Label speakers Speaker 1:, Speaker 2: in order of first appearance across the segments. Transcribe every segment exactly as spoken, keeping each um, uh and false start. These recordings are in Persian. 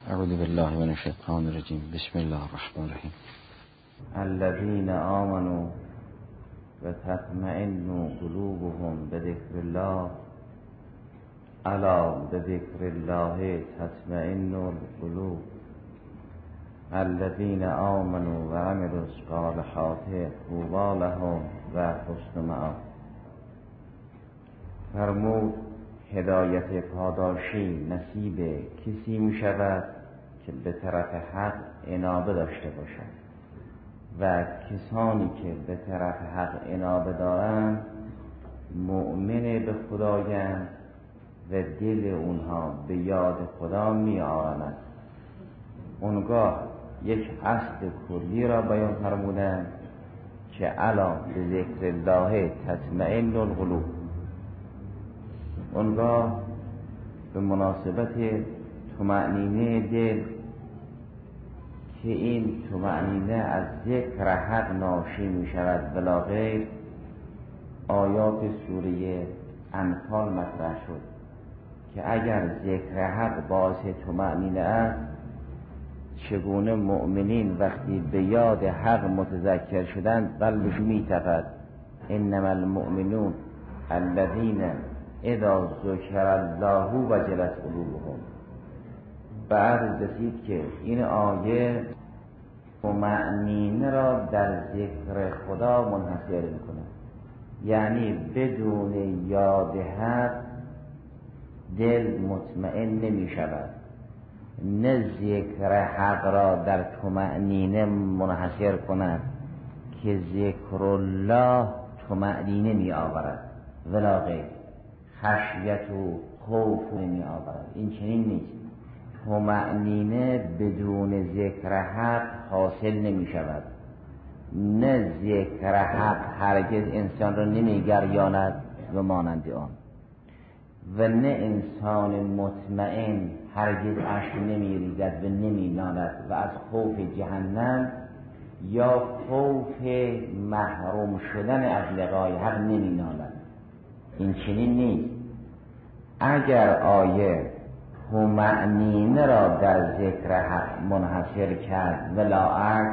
Speaker 1: اعوذ بالله من الشیطان الرجیم. بسم الله الرحمن الرحیم.
Speaker 2: الذين آمنوا وتطمئن قلوبهم بذكر الله الا بذكر الله تطمئن القلوب الذين آمنوا وعملوا الصالحات طوبى لهم و حسن مآب. فرمود هدایت پاداشی نصیب کسی می شود که به طرف حق انابه داشته باشد و کسانی که به طرف حق انابه دارند مؤمن به خدایند و دل اونها به یاد خدا می آرند. اونگاه یک اصل کلی را بیان فرمودند که الا به ذکر الله تطمئن القلوب. اونگاه به مناسبت طمأنینه دل که این طمأنینه از ذکر حق ناشی می شود ولا غیر، آیات سوره انفال مطرح شد که اگر ذکر حق باعث طمأنینه است، چگونه مؤمنین وقتی به یاد حق متذکر شدند قلبش می تپد. انما المؤمنون الذین اذا ذکر الله وجلت قلوبهم. بعد رسید که این آیه طمأنینه را در ذکر خدا منحصر میکنه، یعنی بدون یاد حق دل مطمئن نمی شود. نه ذکر حق را در طمأنینه منحصر کند که ذکر الله طمأنینه می آورد ولا غیر، خشیت و خوف نمی آورد. این چنین نیست. طمأنینه بدون ذکر حق حاصل نمی شود. نه ذکر حق هرگز انسان را نمی گریاند و مانند آن، و نه انسان مطمئن هرگز اشک نمی ریزد و نمی نالد و از خوف جهنم یا خوف محروم شدن از لقای حق نمی نالد. این چنین نیست. اگر آیه طمأنینه را در ذکر حق منحصر کرد ولا عکس،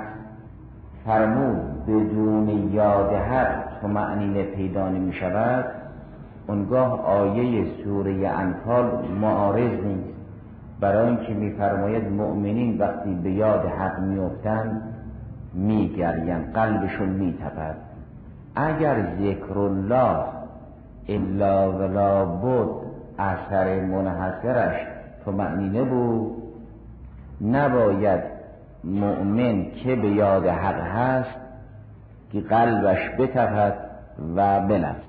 Speaker 2: فرمود بدون یاد حق طمأنینه پیدا نمی شود، اونگاه آیه سوره انفال معارض نیست، برای اینکه می‌فرماید مؤمنین وقتی به یاد حق می‌افتند می‌گریند، قلبشون می‌تپد. اگر ذکر الله الا ولا بود اثر منحصرش طمأنینه بود، نباید مؤمن که به یاد حق هست که قلبش بتپد و بلرزد.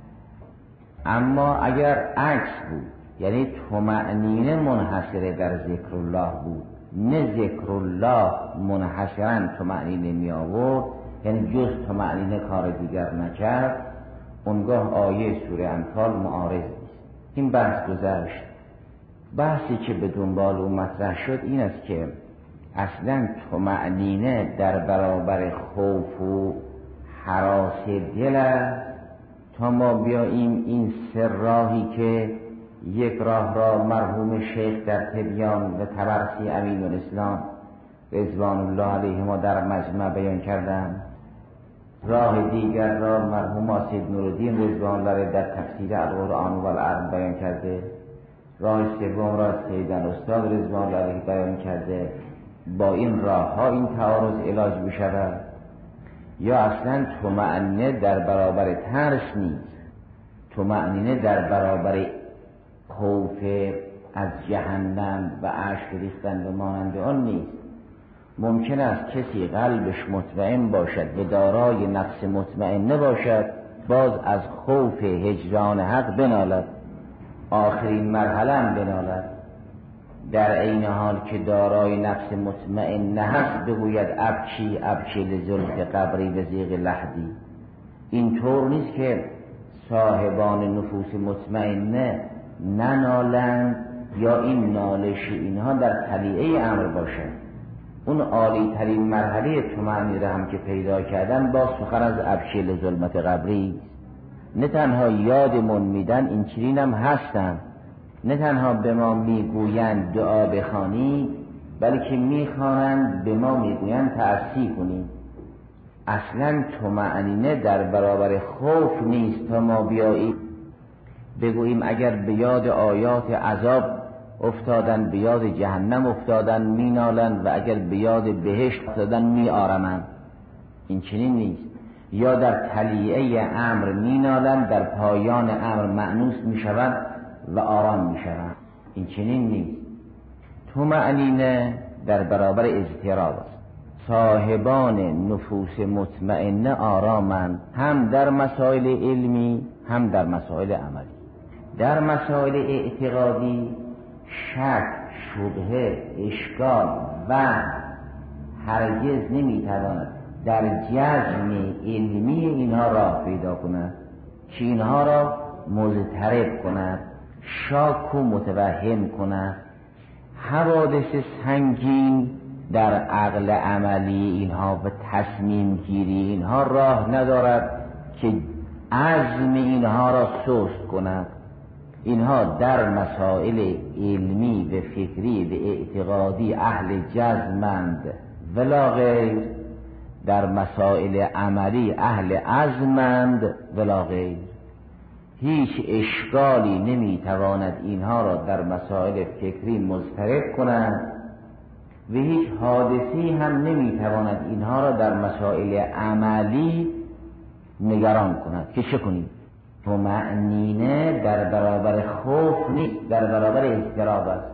Speaker 2: اما اگر عکس بود، یعنی طمأنینه منحصره در ذکر الله بود، نه ذکر الله منحصرا طمأنینه می آورد، یعنی جز طمأنینه کار دیگر نکرد، اونگاه آیه سوره انفال معارض نیست. این بحث گذشت. بحثی که به دنبال او مطرح شد این است که اصلا طمأنینه در برابر خوف و هراس دل است، تا ما بیاییم این سه راهی که یک راه را مرحوم شیخ در تبیان و تبرسی امین الاسلام رضوان الله علیهما در مجمع بیان کردند، راه دیگر را مرحوم آسید نورالدین رضوان الله در تفسیر القرآن و العرب بیان کرده، راه سوم را سید الاستاد رضوان الله علیه بیان کرده. با این راه ها این تعارض علاج بشود. یا اصلا طمأنینه در برابر ترس نیست، طمأنینه در برابر خوف از جهنم و اشک ریختن و مانند آن نیست. ممکن است کسی قلبش مطمئن باشد و دارای نفس مطمئنه باشد، باز از خوف هجران حق بنالد، آخرین مرحله هم بنالد، در عین حال که دارای نفس مطمئنه هست بگوید ابکی ابکی لزلف قبری و زیغ لحدی. این طور نیست که صاحبان نفوس مطمئنه ننالند یا این نالش اینها در طلیعه امر باشد. اون عالی ترین مرحله طمأنینه هم که پیدا کردن با سخن از ابکی لظلمت قبری، نه تنها یادمون میدن این چنین هم هستن، نه تنها به ما میگویند دعا بخوانی، بلکه میخوانند به ما میگویند تأسی کنیم. اصلا طمأنینه در برابر خوف نیست تا ما بیاییم بگوییم اگر به یاد آیات عذاب افتادن، به یاد جهنم افتادن مینالند و اگر به یاد بهشت افتادن میآرمند. این چنین نیست. یا در تلیعه امر مینالند، در پایان امر مأنوس میشوند و آرام میشوند. این چنین نیست. طمأنینه در برابر اضطراب است. صاحبان نفوس مطمئنه آرامند، هم در مسائل علمی هم در مسائل عملی. در مسائل اعتقادی شک، شبهه، اشکال و هرگز نمیتواند در جزم علمی اینها راه پیدا کند که اینها را مضطرب کند، شاک و متوهم کند. حوادث سنگین در عقل عملی اینها و تصمیم گیری اینها راه ندارد که عزم اینها را سست کند. اینها در مسائل علمی و فکری و اعتقادی اهل جزمند ولا غیر، در مسائل عملی اهل عزمند ولا غیر. هیچ اشکالی نمیتواند اینها را در مسائل فکری مضطرب کند و هیچ حادثی هم نمیتواند اینها را در مسائل عملی نگران کند که چه کنیم. طمأنینه در برابر خوف نیست، در برابر اضطراب است.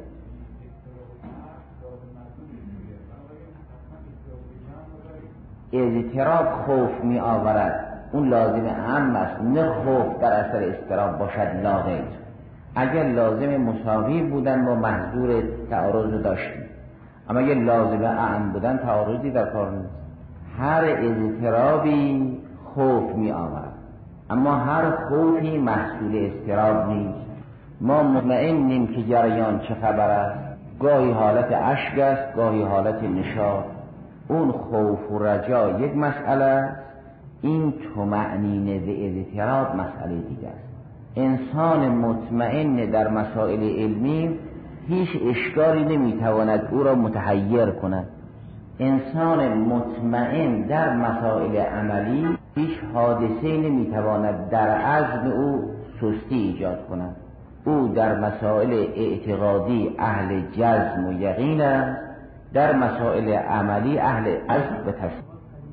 Speaker 2: اضطراب خوف می آورد، اون لازم اهم است، نه خوف در اثر اضطراب باشد لا غیر. اگر لازم مساوی بودن با محظور تعارض داشتیم، اما اگر لازم اهم بودن تعارضی در کار نیست. هر اضطرابی خوف می آورد، اما هر خوفی محصول اضطراب نیست. ما مطمئنیم که جریان چه خبر است، گاهی حالت اشک است، گاهی حالت نشاط. اون خوف و رجا یک مسئله است، این طمأنینه و اضطراب مسئله دیگر است. انسان مطمئن در مسائل علمی هیچ اشکالی نمیتواند او را متحیر کند. انسان مطمئن در مسائل عملی هیچ حادثه نمیتواند در عزم او سستی ایجاد کند. او در مسائل اعتقادی اهل جزم و یقین است، در مسائل عملی اهل عزم و تصمیم.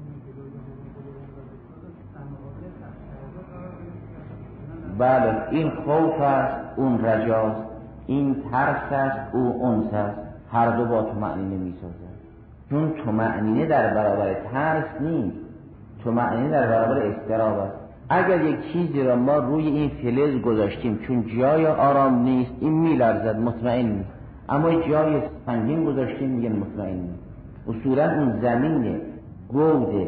Speaker 2: بله، این خوف است، اون رجاست، این ترس است، او انس است. هر دو با طمأنینه میسازد. چون طمأنینه در برابر ترس نیست، طمأنینه در برابر اضطراب است. اگر یک چیزی را ما روی این فلز گذاشتیم چون جای آرام نیست، این میلرزد، مطمئن نیست. اما جای سنگین گذاشتیم میگن مطمئن نیست. اصولا اون زمین گود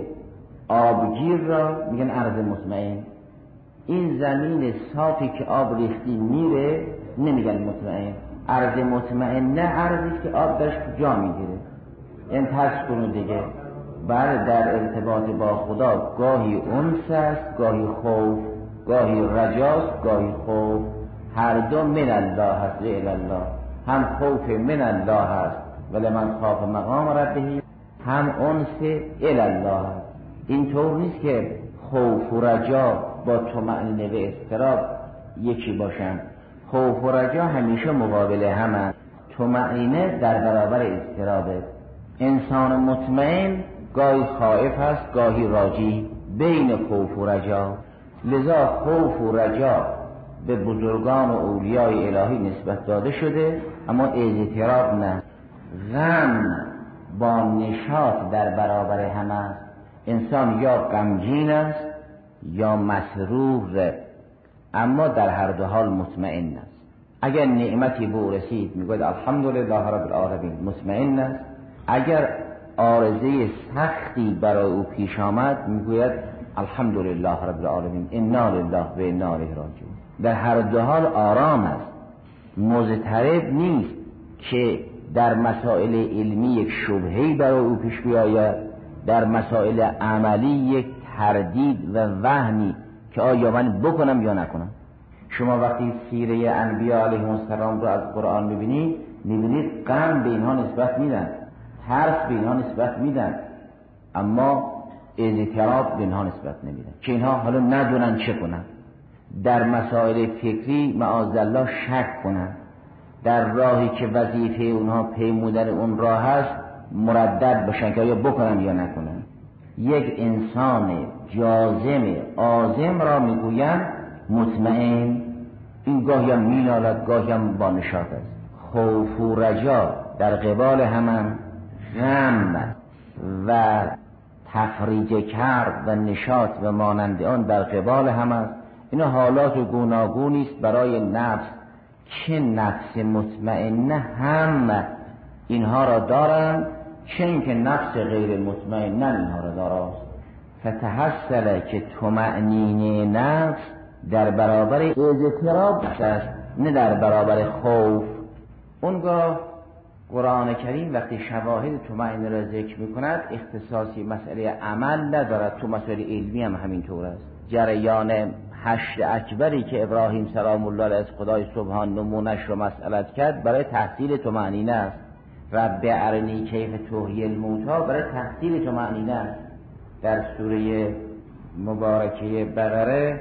Speaker 2: آبگیر را میگن ارض مطمئن. این زمین صافی که آب ریختی میره نمیگن مطمئن. ارض مطمئن نه ارضی که آب درش جا میگیره. این ترس کنو دیگه. بله، در ارتباط با خدا گاهی انس است، گاهی خوف، گاهی رجاست، گاهی خوف. هر دو من الله است، الی الله. هم خوف من الله است ولی من خاف مقام ربه، هم انس الی الله است. این طور نیست که خوف و رجا با طمأنینه و اضطراب یکی باشن. خوف و رجا همیشه مقابل همند. طمأنینه در برابر اضطرابه. انسان مطمئن گاهی خائف است، گاهی راجی، بین خوف و رجا. لذا خوف و رجا به بزرگان و اولیای الهی نسبت داده شده، اما اضطراب نه. غم با نشاط در برابر هم است. انسان یا غمگین است یا مسرور، اما در هر دو حال مطمئن است. اگر نعمتی به او رسید میگوید الحمدلله رب العالمین، مطمئن است. اگر عارضه سختی برای او پیش آمد میگوید الحمدلله رب العالمین، انا لله و انا الیه راجعون. در هر دو حال آرام است، مضطرب نیست که در مسائل علمی یک شبهه‌ای برای او پیش بیاید، در مسائل عملی یک تردید و وهمی که آیا من بکنم یا نکنم. شما وقتی سیره انبیاء علیهم السلام رو از قرآن می‌بینید میبینید غم به اینها نسبت میدن، ترس به اینها نسبت میدن، اما اضطراب به اینها نسبت نمیدن که اینها حالا ندونن چه کنن، در مسائل فکری معاذالله شک کنن، در راهی که وظیفه اونها پیمودن اون راه هست مردد باشن که یا بکنن یا نکنن. یک انسان جازم عازم را میگویند مطمئن. این گاهی هم مینالد گاهی هم با نشاط است. خوف و رجا در قبال همان، غم و تفریج کرد و نشاط و مانند آن در قبال هم است. این حالات گوناگونی است برای نفس که نفس مطمئنه هم اینها را دارند، چون که نفس غیر مطمئنه اینها را دارد. فتحصل که طمأنینه نفس در برابر اضطراب است، نه در برابر خوف. اونگاه قرآن کریم وقتی شواهد طمأنینه را ذکر میکند اختصاصی مسئله عمل ندارد، تو مسئله علمی هم همینطور است. جریان حشر اکبری که ابراهیم سلام الله علیه از خدای سبحان نمونش رو مسئلت کرد برای تحصیل طمأنینه است. رب ارنی کیف تحیی الموتی برای تحصیل طمأنینه است. در سوره مبارکه بقره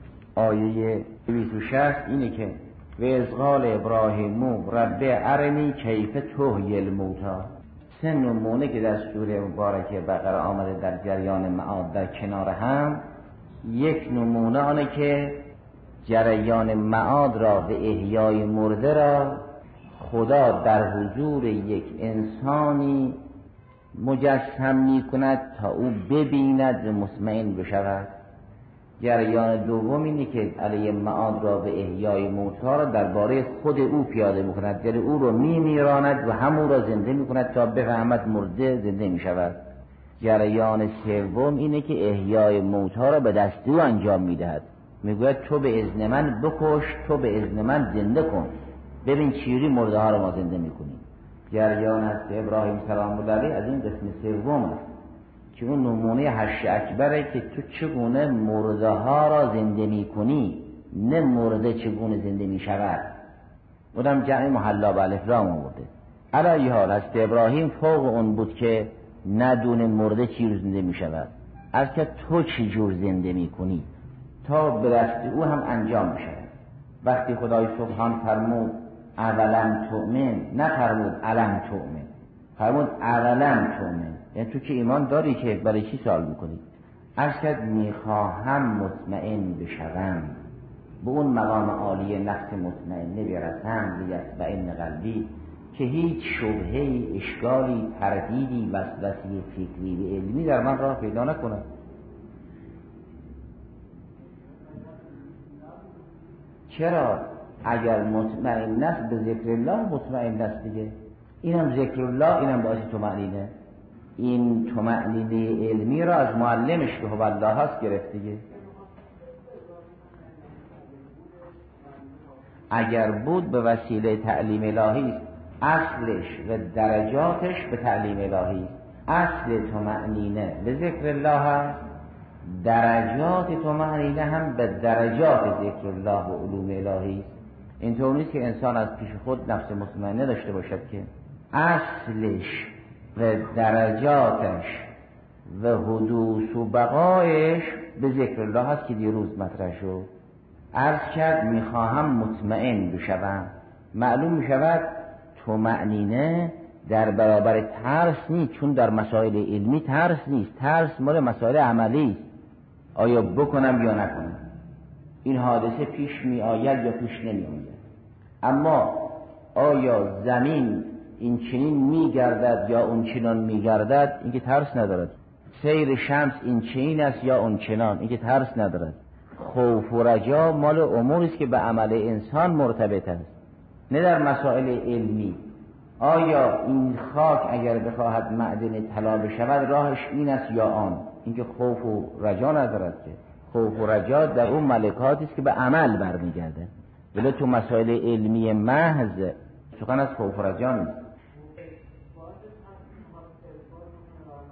Speaker 2: آیه دویست و شصت اینه که و اذ قال ابراهیم رب ارنی کیف تحیی الموتی. سه نمونه که در سوره مبارکه بقره آمده در جریان معاد در کنار هم. یک نمونه آنه که جریان معاد را و احیای مرده را خدا در حضور یک انسانی مجسم می کند تا او ببیند و مطمئن بشود. جریان دوم اینه که علیه معاد را و احیای موتی را درباره خود او پیاده می کند، یعنی او را می میراند و همون را زنده می کند تا بفهمد مرده زنده می شود. جریان سوم اینه که احیای موتی را به دست او انجام می دهد، می گوید تو به اذن من بکش، تو به اذن من زنده کن، ببین چیری مرده ها را ما زنده می کنیم. جریان از ابراهیم سلام الله علیه از این قسم سوم است که اون نمونه حشر اکبره که تو چگونه مرده ها را زنده می کنی، نه مرده چگونه زنده می شود. اونم جمع محلا به الف لام آورده. علی حال از ابراهیم فوق اون بود که ندونه مرده چی رو زنده می شود، از که تو چی جور زنده می کنی تا به دست او هم انجام می شود. وقتی خدای سبحان فرمود اولم تؤمن، نه فرمود الم تؤمن، فرمود اولم تؤمن، یعنی تو که ایمان داری که برای چی سوال میکنی؟ ارشد میخواهم مطمئن بشوم، به اون مقام عالی نفس مطمئنه برسم، لیطمئن قلبی، که هیچ شبهه، اشکالی، تردیدی، وسوسه فکری و علمی در من راه پیدا نکنه. چرا؟ اگر مطمئن است به ذکر الله مطمئن است دیگه. اینم ذکر الله، اینم باعث طمأنینه. این طمأنینه علمی را از معلمش که هو الله هست گرفت دیگه. اگر بود به وسیله تعلیم الهی است، اصلش و درجاتش به تعلیم الهی است. اصل طمأنینه به ذکر الله هست، درجات طمأنینه هم به درجات ذکر الله و علوم الهی است. اینطور نیست که انسان از پیش خود نفس مطمئنه داشته باشد، که اصلش و درجاتش و حدوث و بقایش به ذکر الله هست که دیروز مطرح شد. عرض کرد میخواهم مطمئن بشوم. معلوم میشود طمأنینه در برابر ترس نیست، چون در مسائل علمی ترس نیست، ترس مال مسائل عملی است. آیا بکنم یا نکنم، این حادثه پیش می آید یا پیش نمی آید. اما آیا زمین این چنین می گردد یا اون چنان می گردد، این که ترس ندارد. سیر شمس این چنین است یا اون چنان، این که ترس ندارد. خوف و رجا مال اموری است که به عمل انسان مرتبط است، نه در مسائل علمی. آیا این خاک اگر بخواهد معدن طلا بشود راهش این است یا آن، این که خوف و رجا ندارد. که خوف و رجا در اون ملکاتی است که به عمل برمیگرده، ولی تو مسائل علمی محض سخن از خوف و رجا نیست.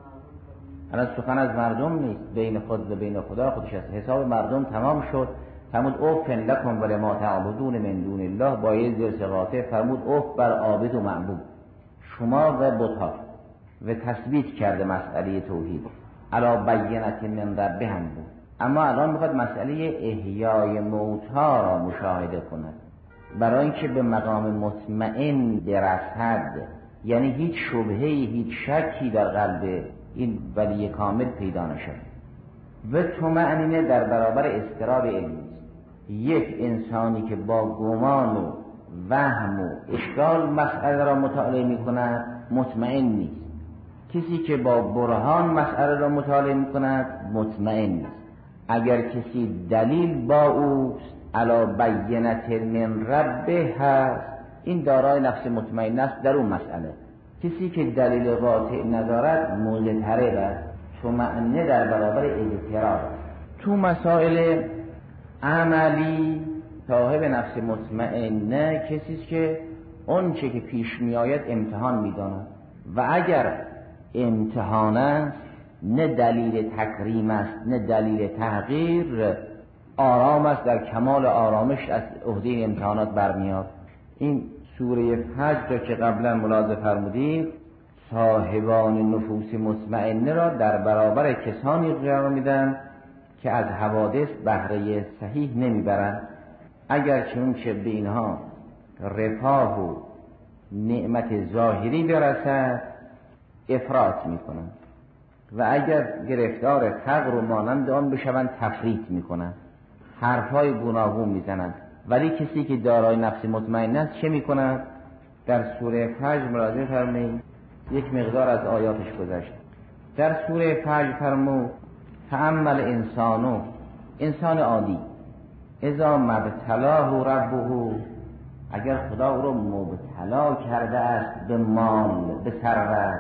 Speaker 2: الان سخن از مردم نیست، بین خود و بین خدا خودش است. حساب مردم تمام شد، فرمود اوف لکم ولما تعبدون من دون الله، با یه زرس قاطع فرمود اوف بر عابد و معبود، شما و بت‌ها، و تثبیت کرده مسئله توحید علی بینة من ربهم بود. اما الان میخواد مسئله احیای موتها را مشاهده کند، برای اینکه به مقام مطمئن برسد، یعنی هیچ شبهه‌ای هیچ شکی در قلب این ولی کامل پیدا نشد. و طمأنینه در برابر اضطراب علمی است. یک انسانی که با گمان و وهم و اشکال مسئله را مطالعه می کند مطمئن نیست. کسی که با برهان مسئله را مطالعه می کند مطمئن نیست. اگر کسی دلیل با اوست علی بینة من ربه هست، این دارای نفس مطمئن است در اون مسئله. کسی که دلیل قاطع ندارد مضطرب است، طمأنینه در برابر اضطراب. تو مسائل عملی صاحب نفس مطمئنه کسی است که اون چه که پیش میآید امتحان میداند و اگر امتحان است نه دلیل تکریم است نه دلیل تحقیر، آرام است، در کمال آرامش از عهده امتحانات برمیاد. این سوره فجر را که قبلا ملاحظه فرمودید، صاحبان نفوس مطمئنه را در برابر کسانی قرار میدن که از حوادث بهره صحیح نمیبرند، اگر چون که به اینها رفاه و نعمت ظاهری برسد افراط میکنند و اگر گرفتار فقر و مانند آن بشوند تفریط میکنند، حرفهای گوناگون میزنند. ولی کسی که دارای نفس مطمئن است چه میکند؟ در سوره فجر ملاحظه فرمایید، یک مقدار از آیاتش گذشت. در سوره فجر فرمود فاما الانسانو، انسان عادی، اذا مبتلاه ربه، اگر خدا او را مبتلا کرده است به مال، به ثروت،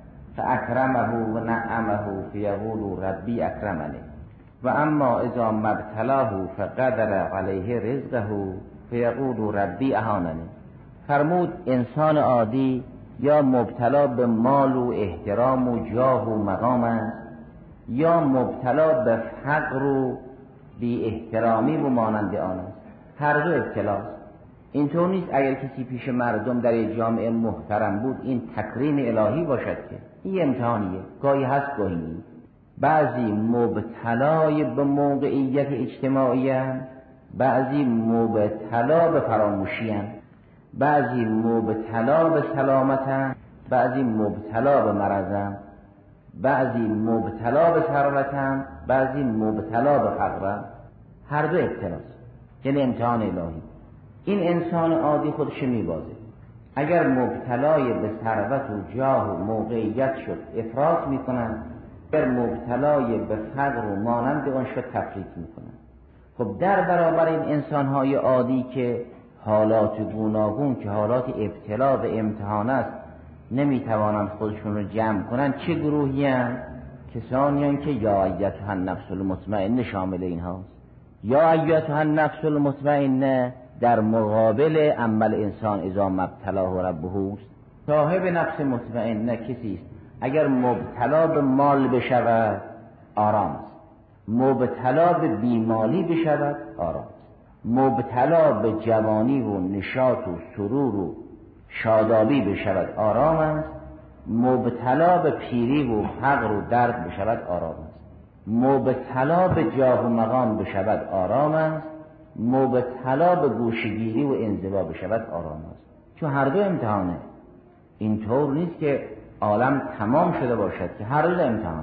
Speaker 2: فاکرمه و نعمه فیقول ربی اکرمنی، و اما اذا مبتلاه فقدر علیه رزقه فیقول ربی اهاننی. فرمود انسان عادی یا مبتلا به مال و احترام و جاه و مقام است، یا مبتلا به فقر و بی احترامی و مانند آن است. هر دو ابتلاست. اینطور نیست اگر کسی پیش مردم در یک جامعه محترم بود این تکریم الهی باشد، که این امتحانیه، گاهی هست گاهی نیست. بعضی مبتلای به موقعیت اجتماعی هم، بعضی مبتلا به فراموشی هم، بعضی مبتلا به سلامت هم، بعضی مبتلا به مرض هم، بعضی مبتلا به ثروت هم، بعضی مبتلا به فقر هم. هر دو ابتلاست، یعنی امتحان الهی. این انسان عادی خودش میبازه. اگر مبتلای به ثروت و جاه و موقعیت شد افراط میکنن، اگر مبتلای به فقر و مانند آن شد تفریط میکنن. خب در برابر این انسانهای عادی که حالات گوناگون که حالات ابتلا و امتحان است نمیتوانند خودشون رو جمع کنن، چه گروهی هم؟ کسانی هم که یا ایتها النفس المطمئنه شامل اینهاست. یا ایتها النفس المطمئنه در مقابل اما الانسان اذا مبتلاه ربه است. صاحب نفس مطمئنه کسی است اگر مبتلا به مال بشود آرام است، مبتلا به بیمالی بشود آرام است، مبتلا به جوانی و نشاط و سرور و شادابی بشود آرام است، مبتلا به پیری و فقر و درد بشود آرام است، مبتلا به جاه و مقام بشود آرام است، مبتلا به گوشگیری و انزوا بشود آرام است. چون هر دو امتحانه. اینطور نیست که عالم تمام شده باشد، که هر دو امتحانه.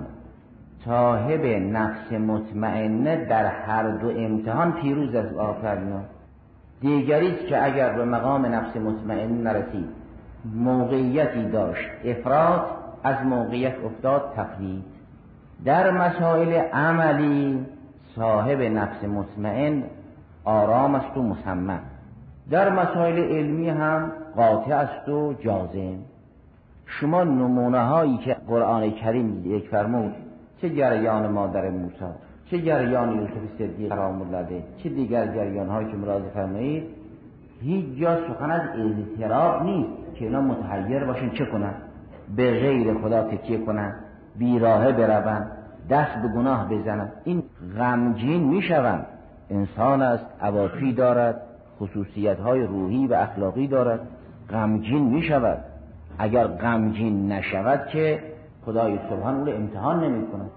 Speaker 2: صاحب نفس مطمئنه در هر دو امتحان پیروز از آفرینان. دیگری است که اگر به مقام نفس مطمئن نرسید، موقعیتی داشت افراط، از موقعیت افتاد تفریط. در مسائل عملی صاحب نفس مطمئن آرام است و مصمم. در مسائل علمی هم قاطع است و جازم. شما نمونه هایی که قرآن کریم یک فرمود، چه جریان مادر موسی، چه جریان یوسف صدیق سلام الله علیه، چه دیگر جریان هایی که ملاحظه فرمایید، هیچ جا سخن از اضطراب نیست که اینا متحیر باشن چه کنن، به غیر خدا تکیه کنن، بیراهه برون، دست به گناه بزنن. این غمگین میشون، انسان است، عواطفی دارد، خصوصیت های روحی و اخلاقی دارد، غمگین می شود. اگر غمگین نشود که خدای سبحان او را امتحان نمی کند.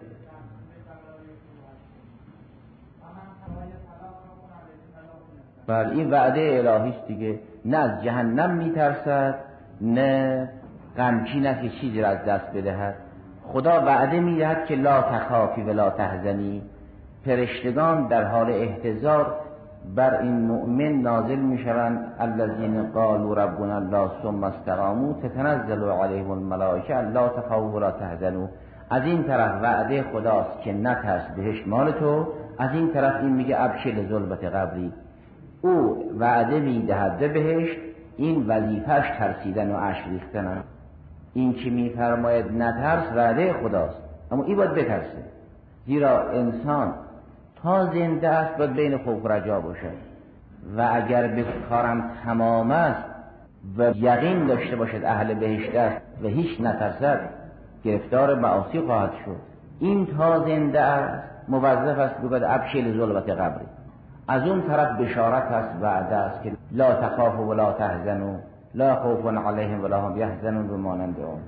Speaker 2: بله این وعده الهی است دیگه. نه از جهنم می ترسد، نه غمگین است که چیزی را از دست بدهد. خدا وعده می دهد که لا تخافی و لا تحزنی. فرشتگان در حال احتضار بر این مؤمن نازل می شوند. الذین قالوا ربنا الله ثم استقاموا تتنزل علیهم الملائکه الا تخافوا ولا تحزنوا. از این طرف وعده خداست که نترس، بهشت مال تو. از این طرف این میگه ابشر ذلبت قبری. او وعده می دهد به بهشت، این وظیفه‌اش ترسیدن و اشک ریختن است. این که می فرماید نترس وعده خداست، اما این باید بترسه. زیرا انسان تا زنده است باید بین خوف و رجا باشد و اگر به کارم تمام است و یقین داشته باشد اهل بهشت است و هیچ نترسد گرفتار معاصی خواهد شد. این تا زنده است موظف است بگوید ابشر ذلبت قبری. از اون طرف بشارت است، وعده است که لا تخافوا ولا تحزنوا لا خوف علیهم ولا هم یحزنون به مانند اون.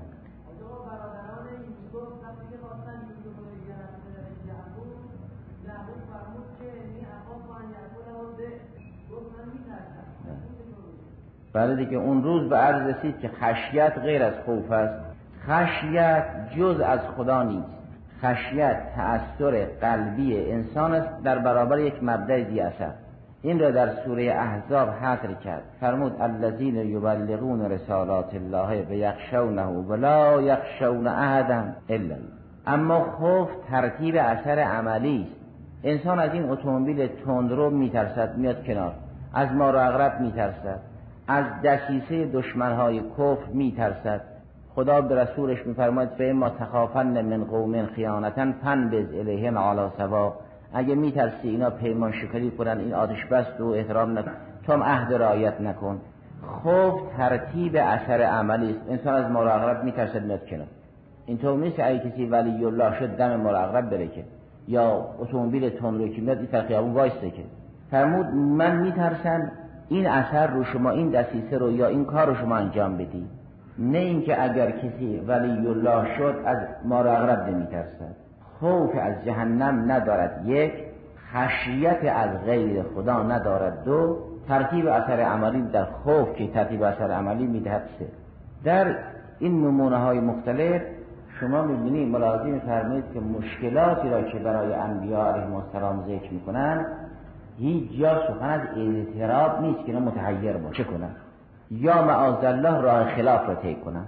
Speaker 2: بله دیگه اون روز به عرض رسید که خشیت غیر از خوف است. خشیت جز از خدا نیست. خشیت تأثیر قلبی انسان است در برابر یک مبدأ ذی اثر. این را در سوره احزاب حصر کرد. فرمود الذین یبلغون رسالات الله و یخشونه و لا یخشون احدا الا الله. اما خوف ترتیب اثر عملی است. انسان از این اتومبیل تندرو میترسد، میاد کنار. از مار و عقرب میترسد، از دسیسه دشمنهای کفر میترسد. خدا به رسولش میفرماید فاما تخافن من قوم خیانتا فانبذ الیهم علی سوا. اگه میترسی اینا پیمان شکنی کنن، این آتش بست و احترام نکن، تو هم عهد رعایت نکن. خوف ترتیب اثر عملی است. انسان از مار و عقرب میترسد، میاد کنار. اینطور نیست که اگه کسی ولی الله شد دم مار و عقرب بره که، یا اتومبیل تندرو که میاد این طرف خیابون وایسته که. فرمود من میترسم این اثر رو شما، این دسیسه رو یا این کار رو شما انجام بدی. نه اینکه اگر کسی ولی الله شد از مار و عقرب نمیترسد. خوف از جهنم ندارد، یک. خشیت از غیر خدا ندارد، دو. ترتیب اثر عملی در خوف که ترتیب اثر عملی میدهد، سه. در این نمونه های مختلف شما میبینید ملاحظه میفرمایید که مشکلاتی را که برای انبیاء علیهم السلام ذکر میکنن هیچ جا سخن از اضطراب نیست که اینا متحیر باشه کنن یا معاذالله راه خلاف را طی کنن.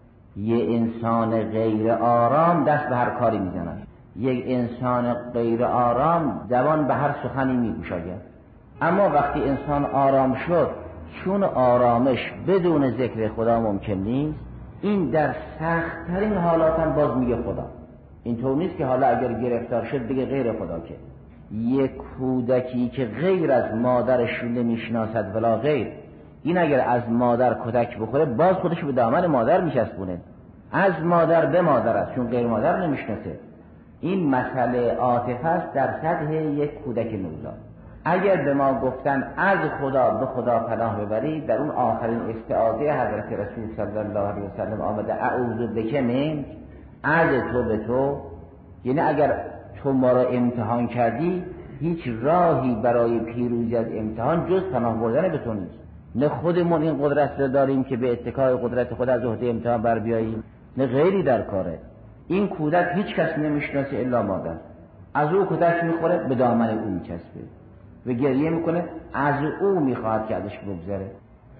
Speaker 2: یه انسان غیر آرام دست به هر کاری میزند. یک انسان غیر آرام زبان به هر سخنی میگوشاید. اما وقتی انسان آرام شد، چون آرامش بدون ذکر خدا ممکن نیست، این در سخت ترین حالات هم باز میگه خدا. اینطور نیست که حالا اگر گرفتار شد بگه غیر خدا. که یک کودکی که غیر از مادرش نمیشناسد ولا غیر، این اگر از مادر کتک بخوره باز خودش به دامن مادر میچسبونه. از مادر به مادر است، چون غیر مادر نمیشناسه. این مسئله عاطفه است در سطح یک کودک نوزاد. اگر به ما گفتن از خدا به خدا پناه ببرید، در اون آخرین استعاذه حضرت رسول صلی الله علیه و سلم آمده اعوذ بک منک، از تو به تو. یعنی اگر تو ما را امتحان کردی، هیچ راهی برای پیروزی از امتحان جز پناه بردن به تو نیست. نه خودمون این قدرت را داریم که به اتکای قدرت خود از عهده امتحان بر بیاییم، نه غیری در کاره. این کودک هیچ کس نمیشناسه الا مادر. از او کودک میخوره به دامن او میچسبه و گریه میکنه، از او میخواهد که ازش بگذره.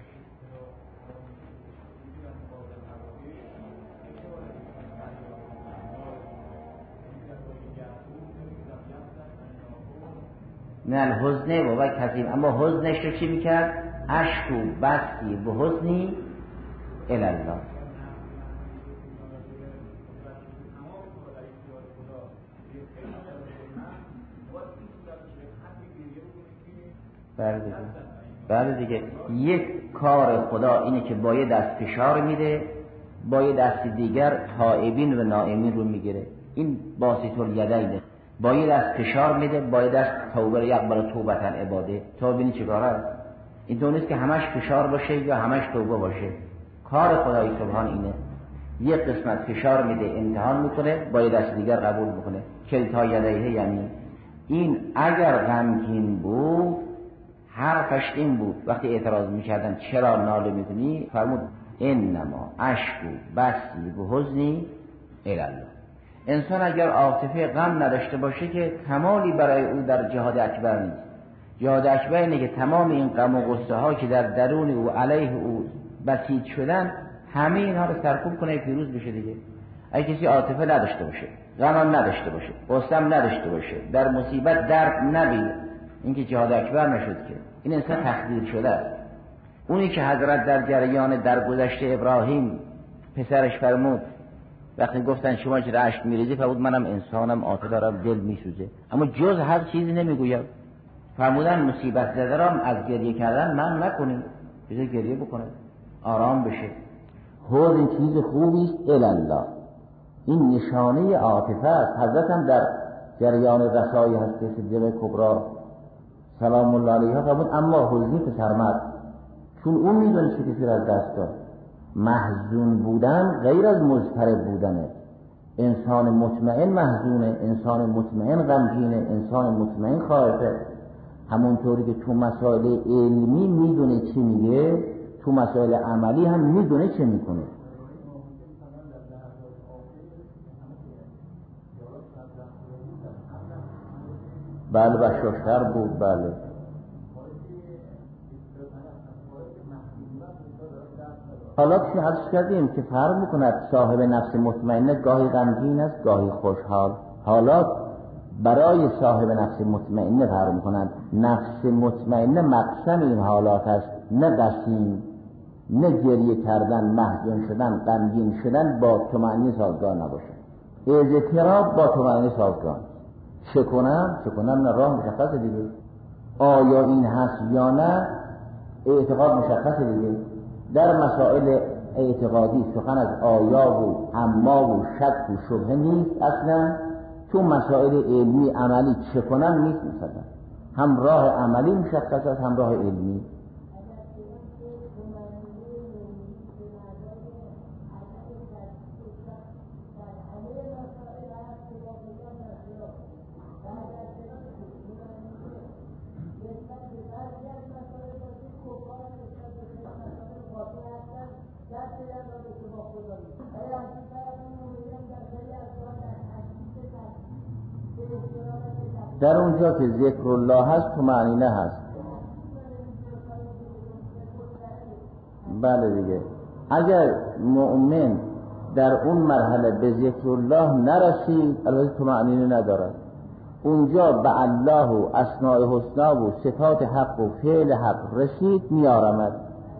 Speaker 2: نه الحزنه و کظیم، اما حزنش رو چی میکرد؟ اشکو بستی به حزنی الالله. بله دیگه. بله دیگه یک کار خدا اینه که با یه دست فشار میده، با یه دست دیگر تائبین و نائمین رو میگیره. این باسط الیدین. با یه دست فشار میده، با یه دست توبه یقبل توبتن عباده. تا ببینی چیکار است. این تو نیست که همش فشار باشه یا همش توبه باشه. کار خدای سبحان اینه، یک قسمت فشار میده امتحان میکنه، با یه دست دیگر قبول میکنه. کلتا یدیه، یعنی این اگر غمگین بود حرفش این بود وقتی اعتراض میکردن چرا ناله میکنی، فرمود انما اشکو بسی و حزنی الالله. انسان اگر عاطفه غم نداشته باشه که کمالی برای او در جهاد اکبر نیست. جهاد اکبر اینه که تمام این غم و غصه ها که در درون او علیه او بسیط شدن، همه اینها رو سرکوب کنه پیروز بشه دیگه. اگه کسی عاطفه نداشته باشه، غم نداشته باشه، غصه نداشته باشه، در مصیبت درد نبینه، این که جهاد اکبر نشد که. این انسان تخدیر شده است. اونی که حضرت در جریان درگذشت ابراهیم پسرش فرمود وقتی گفتن شما چرا اشک میریزی، فرمود منم انسانم، عاطفه دارم، دل میسوزه، اما جز هر چیزی نمیگویم. فرمودن مصیبت زده را از گریه کردن من نکنید، بذار گریه بکنه آرام بشه. حوض این چیز خوبی است الالله، این نشانه عاطفه است. حضرت هم در جریان رسای هستی صدیقه کبری سلام الله علیها فرمود اما حزنی پسرمرد، چون اون میدونه چه کسی را از دست داد. محزون بودن غیر از مضطرب بودنه. انسان مطمئن محزونه، انسان مطمئن غمگینه، انسان مطمئن خائفه. همونطوری که تو مسائل علمی میدونه چی میگه، تو مسائل عملی هم میدونه چه میکنه. بله بشاشتر بود. بله حالا چی عرض کردیم که فرق میکند صاحب نفس مطمئنه گاهی غمگین است گاهی خوشحال. حالا برای صاحب نفس مطمئنه فرق میکند. نفس مطمئنه مقسم این حالات است، نه قسیم، نه گریه کردن، محزون شدن، غمگین شدن با طمأنینه سازگار نباشه. اضطراب با طمأنینه سازگار. چه کنم؟ چه کنم؟ نه راه مشخصه دیگه. آیا این هست یا نه اعتقاد مشخصه دیگه. در مسائل اعتقادی سخن از آیا و اما و شک و شبهه نیست اصلا. تو مسائل علمی عملی چه کنم نیست مثلا. هم راه عملی مشخص است هم راه علمی. در اونجا که ذکر الله هست طمأنینه هست. بله دیگه. اگر مؤمن در اون مرحله به ذکر الله نرسید البته طمأنینه ندارد. اونجا به الله و اسماء الحسنا و صفات حق و فعل حق رسید میارمد.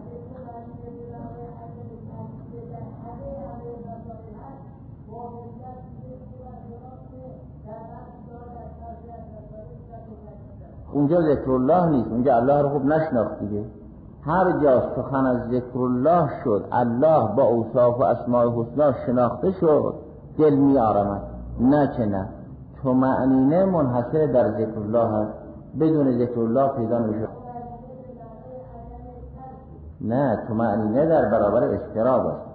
Speaker 2: اونجا ذکر الله نیست، اونجا الله رو خوب نشناخت دیگه. هر جا سخن از ذکر الله شد، الله با اوصاف و اسماء الحسنا شناخته شد، دل می آرامد. نه که نه، طمأنینه منحصر در ذکر الله هست، بدون ذکر الله پیدا نمیشه. نه، طمأنینه در برابر اضطراب است.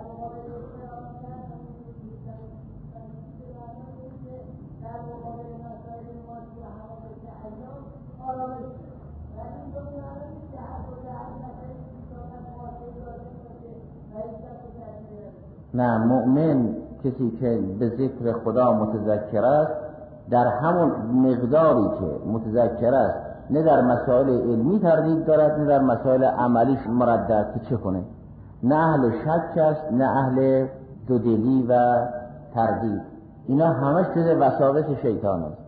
Speaker 2: نه، مؤمن کسی که به ذکر خدا متذکر است در همون مقداری که متذکر است، نه در مسائل علمی تردید دارد نه در مسائل عملیش مردد که چه کنه. نه اهل شک است نه اهل دودلی و تردید. اینا همش جز وساوس شیطان است.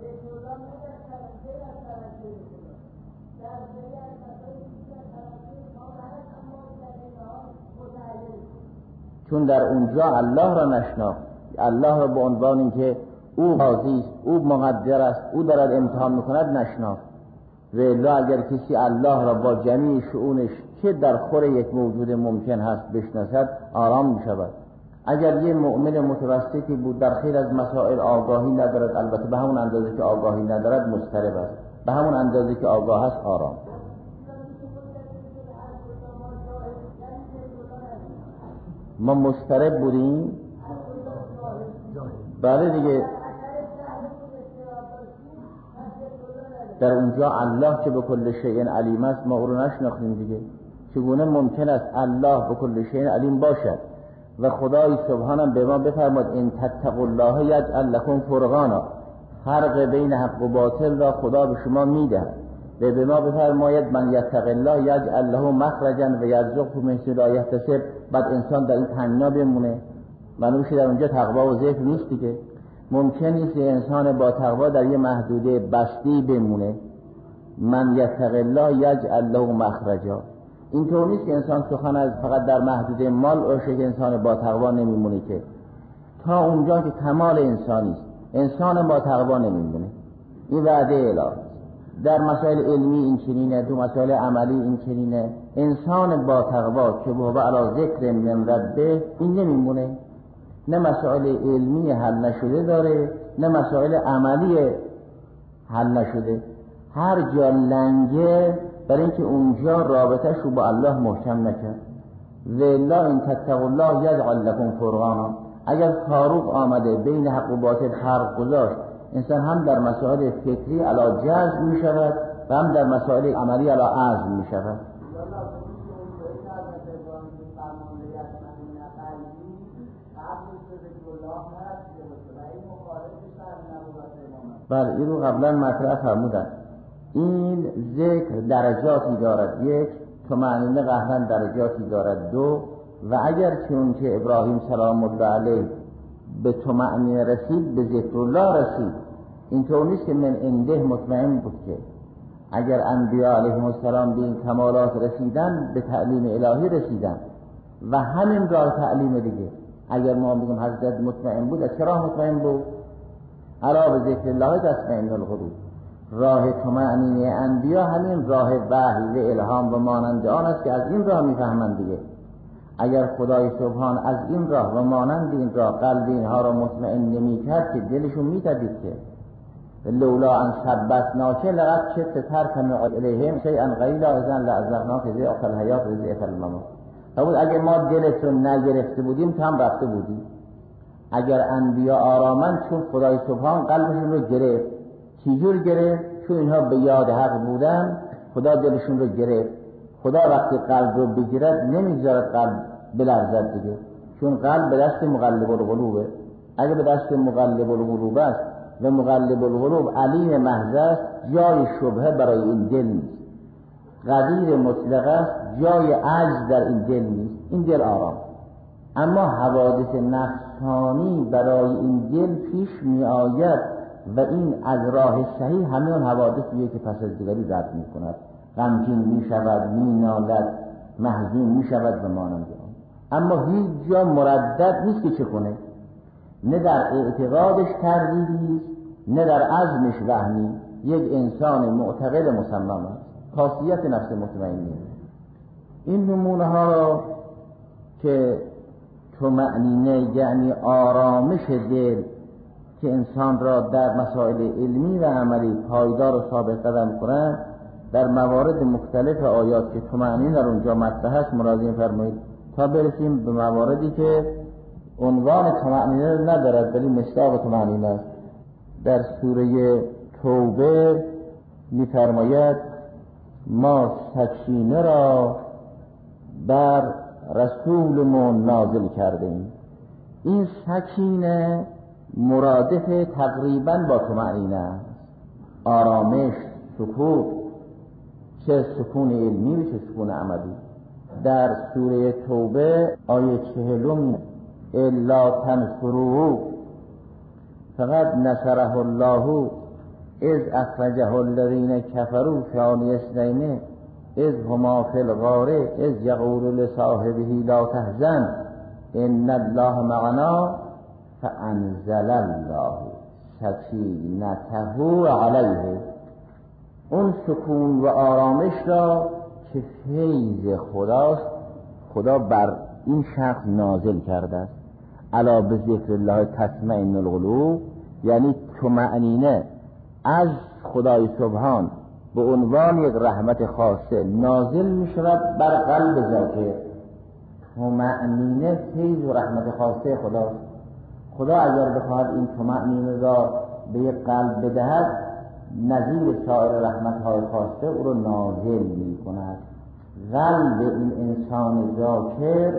Speaker 2: چون در اونجا الله را نشناخت، الله را به عنوان اینکه او قاضی است، او مقدر است، او دارد امتحان میکند نشناخت. و الا اگر کسی الله را با جمیع شؤونش که در خور یک موجود ممکن هست بشناسد آرام میشود. اگر یه مؤمن متوسطی بود در خیلی از مسائل آگاهی ندارد، البته به همون اندازه که آگاهی ندارد مضطرب است، به همون اندازه که آگاه است آرام. ما مضطرب بودیم، بله دیگه، در اونجا الله که به کل شیء علیم است ما او رو نشناختیم دیگه. چگونه ممکن است الله به کل شیء علیم باشد و خدای سبحانه به ما بفرماد ان تتقوا الله یجعل لکم فرقانا، فرق بین حق و باطل را خدا به شما میدهد و به ما بفرماید من یتق الله یجعل له مخرجا و یرزقه من حیث لا یحتسب. بعد انسان در این تنگنا بمونه، معلوم شد در اونجا تقوا و ذکر نیست دیگه. ممکن نیست انسان با تقوا در یه محدوده بستی بمونه. من یتق الله یجعل له مخرجا، اینطور نیست که انسان سخن از فقط در محدوده مال باشه که انسان با تقوا نمیمونه، که تا اونجا که کمال انسانی است انسان با تقوا نمیمونه. این وعده الهی. در مسائل علمی این چنینه، تو مسائل عملی این چنینه. انسان با تقوا که هو علی ذکر من ربه این نمیمونه، نه مسائل علمی حل نشده داره نه مسائل عملی حل نشده. هر جا لنگه برای اینکه اونجا رابطه شو با الله محکم نکرد. ذلا ان تتقوا الله یجعل لکم فرقانا. اگر فاروق آمده بین حق و باطل فرق گذاشت، انسان هم در مسائل فکری علی جزم می شود و هم در مسائل عملی علی عزم می شود. بله این رو قبلا مطرح فرمودن. این ذکر درجاتی دارد، یک طمأنینه قهرن درجاتی دارد، دو و اگر چون که ابراهیم سلام الله علیه به طمأنینه رسید به ذکر الله رسید. اینطور نیست که من عنده مطمئن بود، که اگر انبیاء علیهم السلام به این کمالات رسیدن به تعلیم الهی رسیدن و همین راه تعلیم دیگه. اگر ما بگیم حضرت مطمئن بود، از چه راه مطمئن بود؟ علا به ذکر الله تطمئن القلوب. راه طمأنینه انبیا همین راه وحی و الهام و مانند آن است که از این راه میفهمند دیگه. اگر خدای سبحان از این راه و مانند این راه قلب اینها را مطمئن نمی‌کرد که دلشون می‌تپید که لولا ان ثبتناک لقد كدت تركن الیهم شیئا قلیلا اذا لأذقناک ضعف الحیات و ضعف الممات. بود اگر ما دلشون نگرفته بودیم تو هم رفته بودیم. اگر انبیا آرامند چون خدای سبحان قلبشون رو گرفت. چجور گرفت؟ چون اینها به یاد حق بودن خدا دلشون رو گرفت. خدا وقتی قلب رو بگیرد نمیگذارد قلب بلرزد دیگه، چون قلب به دست مقلب القلوبه. اگه به دست مقلب القلوب است و مقلب القلوب علیم محض است، جای شبهه برای این دل نیست. قدیر مطلق است، جای عجز در این دل نیست. این دل آرام. اما حوادث نفسانی برای این دل پیش می آید و این از راه صحیح همین حوادثیه که پس از دیگری رد می کند. غمگین می شود، می نالد، محزون می شود و مانند آن. اما هیچ جا مردد نیست که چه کنه. نه در اعتقادش تردیدی، نه در عزمش وهمی. یک انسان معتقد مصمم است. خاصیت نفس مطمئنی. این نمونه ها را که طمأنینه یعنی آرامش دل که انسان را در مسائل علمی و عملی پایدار و ثابت قدم کند، در موارد مختلف آیات که طمأنینه در اونجا مطرح است مراجعه فرمایید تا برسیم به مواردی که عنوان طمأنینه ندارد ولی مصداق طمأنینه است. در سوره توبه می‌فرماید ما سکینه را بر رسولمون نازل کردیم. این سکینه مرادف تقریباً با طمأنینه است. آرامش، سکون، چه سکون علمی و چه سکون عملی. در سوره توبه آیه چهلم الا تنصروه فقد نصره الله اذ اخرجه الذین کفروا ثانی اثنین اذ هما فی الغار اذ یقول لصاحبه لا تحزن ان الله معنا فانزل الله سکینته علیه. اون سکون و آرامش را که فیض خداست خدا بر این شخص نازل کرده است. الا به ذکر الله تطمئن القلوب، یعنی طمأنینه از خدای سبحان به عنوان یک رحمت خاصه نازل می شود بر قلب ذاکر. طمأنینه فیض و رحمت خاصه خداست. خدا اگر بخواهد این طمأنینه را به یک قلب بدهد، نظیر سایر رحمت‌های خاصه او را نازل می کند. قلب این انسان ذاکر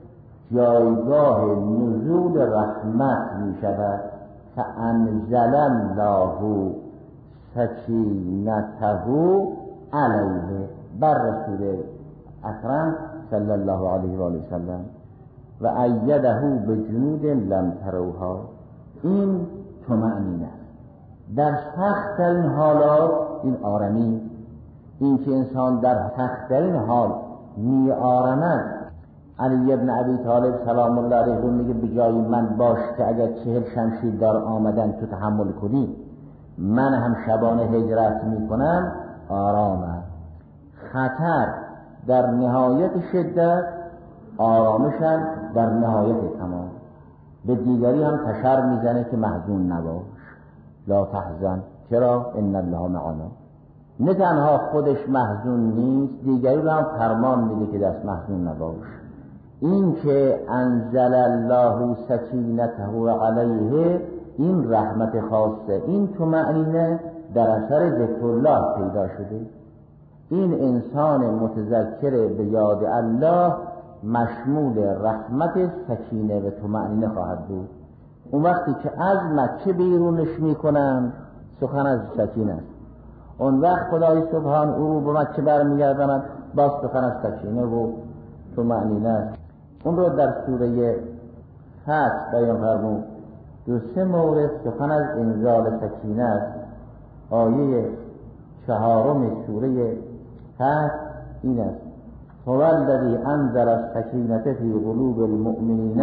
Speaker 2: جایگاه نزول رحمت می شود. فانزل الله سکینته علیه، بر رسول اکرم صلی الله علیه و آله وسلم و ایده بجنود لم تروها. این طمأنینه است در سخت‌ترین حالات. این آرامی، این که انسان در سخت‌ترین حال می آرامد. علی ابن ابی طالب سلام الله علیه میگه به جای من باش که اگر چهل شمشیر دار آمدن تو تحمل کنی، من هم شبانه هجرت می کنم آرامم. خطر در نهایت شدت، آرامشم در نهایت تمام. به دیگری هم تشر میزنه که محزون نباش، لا تحزن، چرا؟ ان الله معنا. نه تنها خودش محزون نیست، دیگری رو هم فرمان میده که دست محزون نباش. این که انزل الله سکینته علیه، این رحمت خاصه، این طمأنینه در اثر ذکر الله پیدا شده. این انسان متذکر به یاد الله مشمول رحمت، سکینه و طمأنینه خواهد بود. اون وقتی که از مکه بیرونش میکنن سخن از سکینه است. اون وقت خدای سبحان او به مکه برمیگردند باز سخن از سکینه و طمأنینه است. اون رو در سوره فتح بیان فرمود. دو سه مورد سخن از انزال سکینه است. آیه چهارم سوره فتح این است: هو الذی انزل السکینة فی قلوب المؤمنین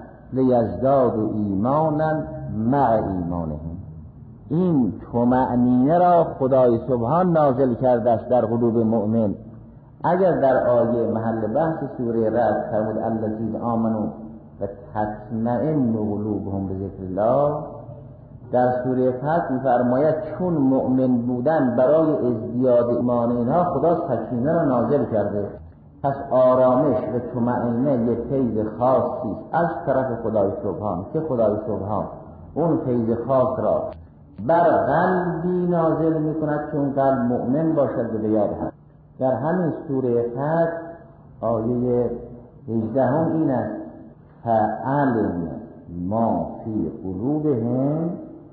Speaker 2: لیزدادوا ایمانا مع ایمانهم. این طمأنینه را خدای سبحان نازل کرده است در قلوب مؤمن. اگر در آیه محل بحث سوره رعد فرمود الذین آمنوا و تطمئن قلوبهم بذکر الله، در سوره فتح می‌فرماید چون مؤمن بودن برای ازدیاد ایمان اینها خدا سکینه را نازل کرده. پس آرامش و طمأنینه یک فیض خاصی است از طرف خدای سبحان که خدای سبحان اون فیض خاص را بر قلبی نازل می‌کند چون قلب مؤمن باشد و به یاد هست. در همین سوره فتح آیه هجده هم این است: فعلم ما فی قلوبهم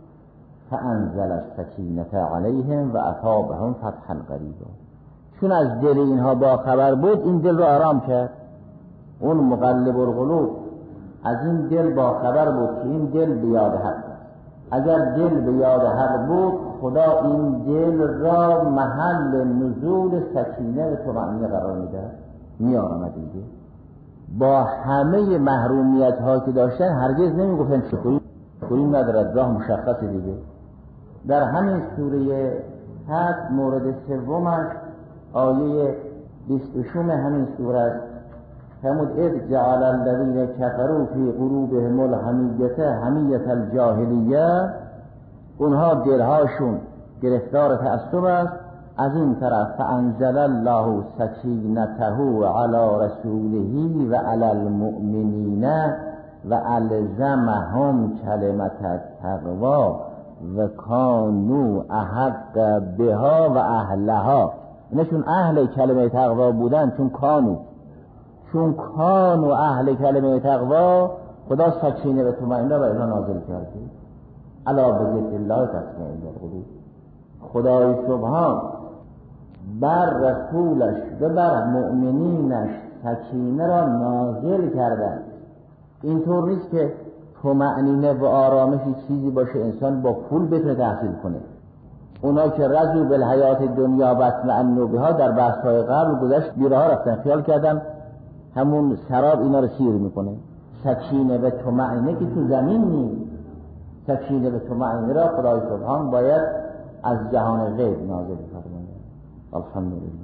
Speaker 2: فانزل السکینة علیهم و اثابهم فتحا قریبا. چون از دل اینها با خبر بود این دل رو آرام کرد. اون مقلب القلوب از این دل با خبر بود که این دل به یاد حق است. اگر دل به یاد حق بود خدا این دل را محل نزول سکینه و طمأنینه قرار میده، میارمد دیگه. با همه محرومیت ها که داشتن هرگز نمیگفتن شکری شکری ندارد، راه مشخص دیگه. در همین سوره فتح مورد سومش آیه بیست و شش همین سوره است: فرمود اذ جعل الذین کفروا فی قلوبهم الحمیة حمیة الجاهلیه. اونها دلهاشون گرفتار تعصب است. از این طرف فانزل الله سکینته علی رسوله و علی المؤمنین و الزمهم کلمة التقوی و کانوا احق بها و اهلها. اینشون اهل کلمه تقوی بودن، چون کانو چون کانو اهل کلمه تقوی خدا سکینه و طمأنینه را اینها نازل کرده. الا بذکر الله تطمئن القلوب. خدای سبحان بر رسولش و بر مؤمنینش سکینه را نازل کرده. اینطور نیست که طمأنینه و آرامشی چیزی باشه انسان با پول بتونه تحصیل کنه. اونا که رضوا بالحیات دنیا و اطمئنوا بها در بحث‌های قبل گذشت بیرها رفتن، خیال کردن همون سراب اینا رو سیر میکنه. سکینه و طمأنینه که تو زمین نیست. سکینه و طمأنینه را خدای سبحان باید از جهان غیب نازل کنه. الحمدلله.